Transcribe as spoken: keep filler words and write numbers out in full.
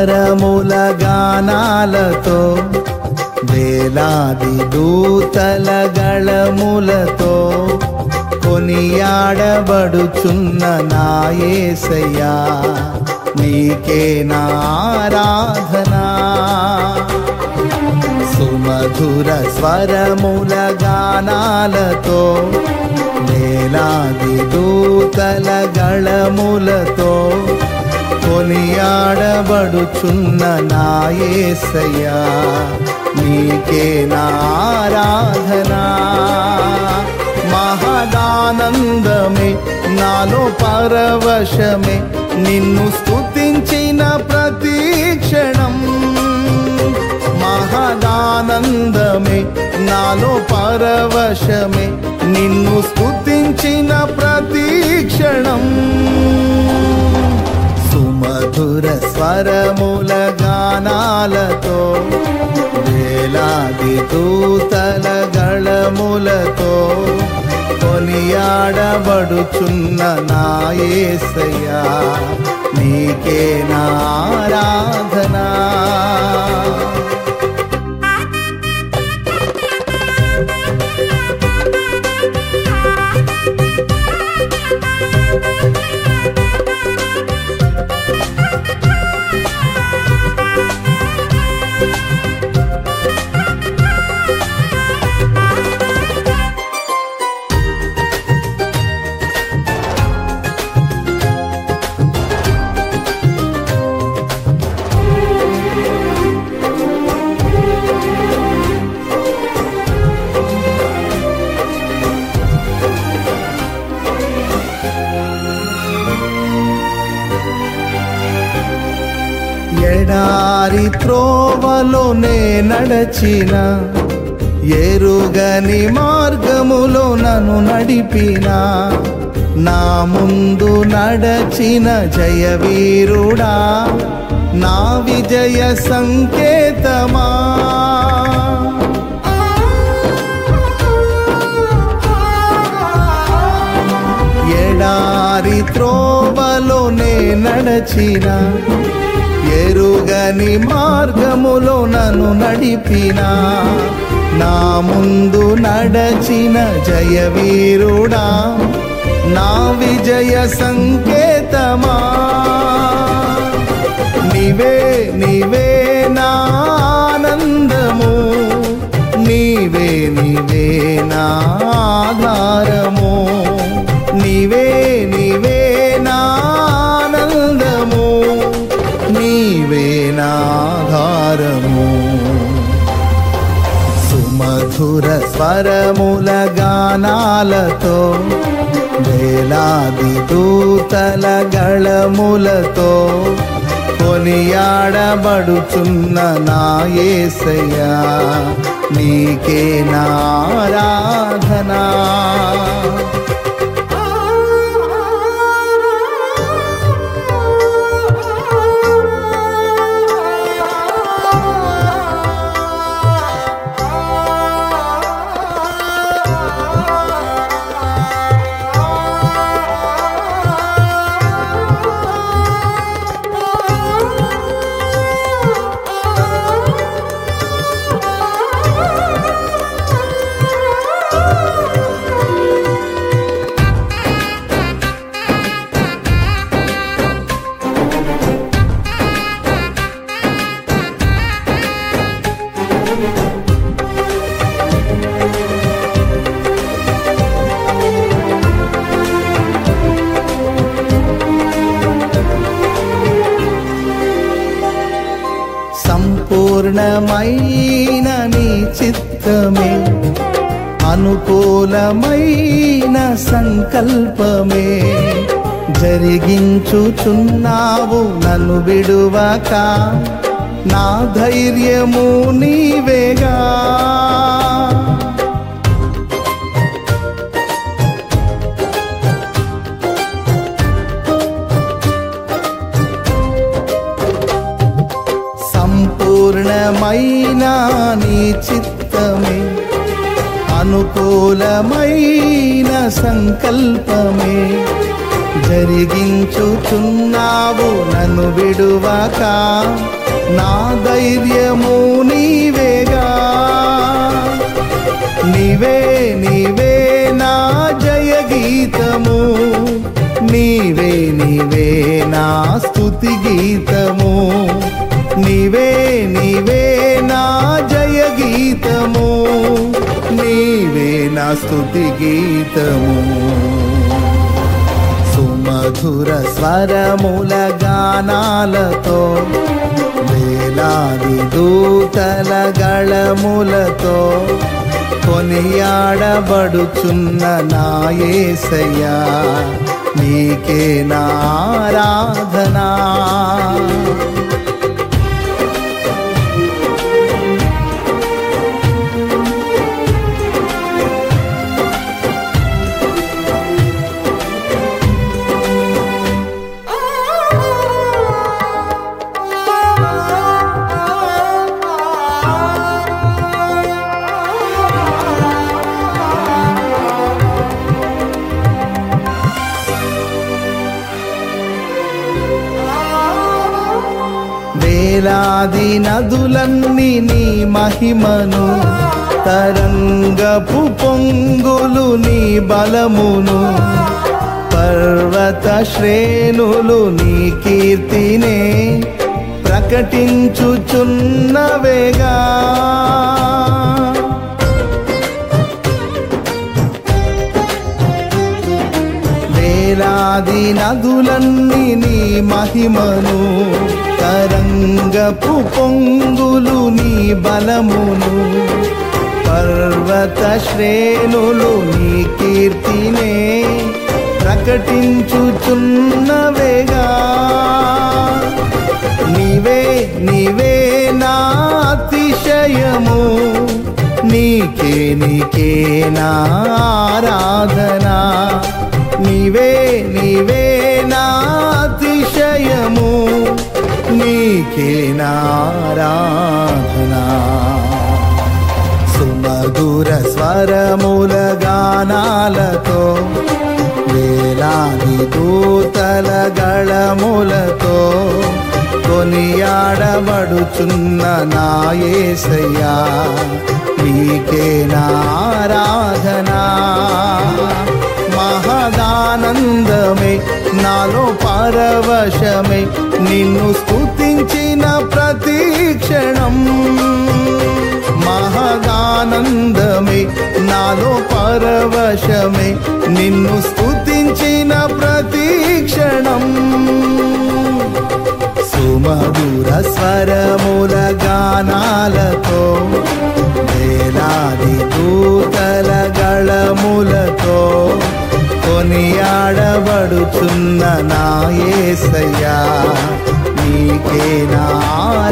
స్వరముల గానాలతో వేలాది దూతల గళములతో కొనియాడబడుచున్న నా యేసయ్యా నీకే నా ఆరాధనా. సుమధుర స్వరముల గానాలతో వేలాది దూతల గళములతో కొనియాడబడుచున్న నా యేసయ్యా నీకే నా ఆరాధనా. మహదానందమే నాలో పరవశమే నిన్ను స్తుతించిన ప్రతి క్షణం. మహదానందమే నాలో పరవశమే నిన్ను స్తుతించిన ప్రతి క్షణం. సుమధుర స్వరముల గానాలతో వేలాది దూతల గళములతో కొనియాడబడుచున్న నా యేసయ్యా నీకే నా ఆరాధనా. ఎడారి త్రోవలోనే నడచిన ఎరుగని మార్గములో నన్ను నడిపిన నా ముందు నడచిన జయవీరుడా నా విజయ సంకేతమా. ఎడారి త్రోవలోనే నడచిన ఎరుగని మార్గములో నన్ను నడిపిన నా ముందు నడచిన జయవీరుడా నా విజయ సంకేతమా. నీవే నీవే నా ఆనందము నీవే నీవే నా ఆధారము. నీవే నీవే నా ఆనందము నీవే నా ఆధారము. సుమధుర స్వరముల గానాలతో వేలాది దూతల గళములతో కొనియాడబడుచున్న నా యేసయ్యా నీకే నా ఆరాధనా. సంపూర్ణమైన నీ చిత్తమే అనుకూలమైన సంకల్పమే జరిగించుచున్నావు నన్ను విడువక నా ధైర్యము నీవేగా. సంపూర్ణమైన నీ చిత్తమే అనుకూలమైన సంకల్పమే జరిగించుచున్నావు నన్ను విడువక, నా ధైర్యము నీవేగా. నీవే నీవే నా జయ గీతము, నీవే నీవే నా స్తుతి గీతము, నీవే నీవే నా జయ గీతము, నీవే నా స్తుతి గీతము. సుమధుర స్వరముల గానాలతో, వేలాది దూతల గళములతో కొనియాడబడుచున్న నా యేసయ్యా, నీకే నా ఆరాధనా. వేలాది నదులన్నీ నీ మహిమను, తరంగపు పొంగులు నీ బలమును, పర్వత శ్రేణులు నీ కీర్తినే ప్రకటించుచున్నవేగా. వేలాది నదులన్నీ నీ మహిమను, తరంగపు పొంగులు నీ బలమును, పర్వత శ్రేణులు నీ కీర్తినే ప్రకటించుచున్నవేగా. నీవే నీవే నా అతిశయము, నీకే నీకే నా ఆరాధనా. నీవే నీవే నా అతిశయము, నీకే నా ఆరాధనా. సుమధుర స్వరముల గానాలతో, వేలాది దూతల గళములతో కొనియాడబడుచున్న నా యేసయ్యా, నీకే నా ఆరాధనా. మహదానందమే నాలో పరవశమే, నిన్ను స్తుతించిన ప్రతి క్షణం. మహదానందమే నాలో పరవశమే, నిన్ను స్తుతించిన ప్రతి క్షణం. సుమధుర స్వరముల గానాలతో, వేలాది దూతల గళములతో కొనియాడబడుచున్న నా యేసయ్యా, నీకే నా